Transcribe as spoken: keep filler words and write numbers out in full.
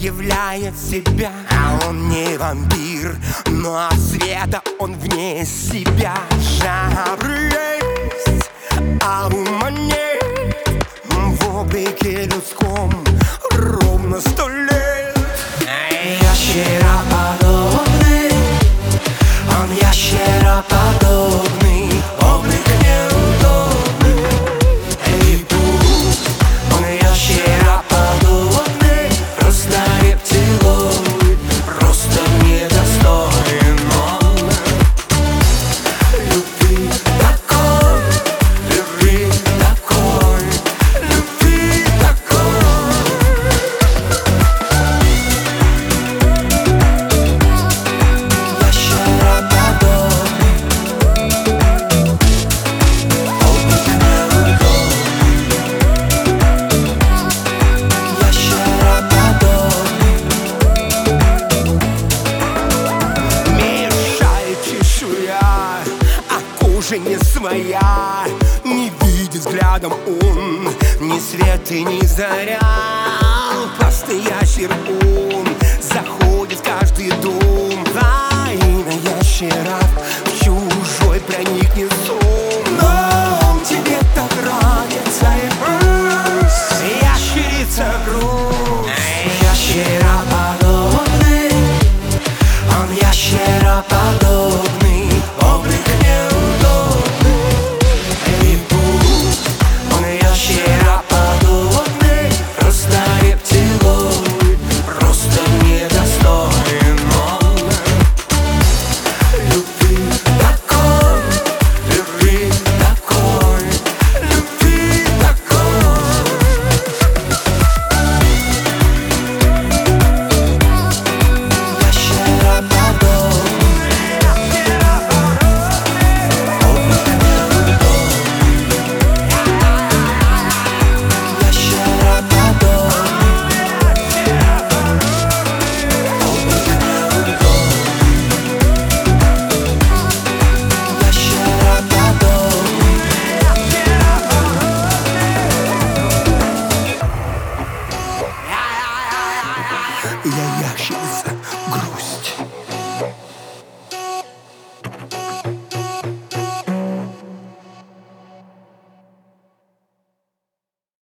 являет себя. А он не вампир, но от света он вне себя. Жабры есть, а ума нет. В облике людском ровно сто лет. Ящероподобный, он ящероподобный, облик неудобный. Эй, пусть он ящероподобный, просто рептилоид, просто недостоин он любви такой, любви такой, любви такой. Ящероподобный, облик неудобный. Ящероподобный, мешает чешуя, а кожа не своя. Не видит взглядом он ни свет и ни заря. Просто ящер он заходит в каждый дом. Во имя ящеров в чужой проникнет сон. Но он тебе так нравится, и пусть ящерица грусть. Ящероподобный, он ящероподобный, облик неудобный. Эй, пусть он ящероподобный, просто рептилоид, просто недостоин он любви такой, любви такой, любви такой. Я ящерица,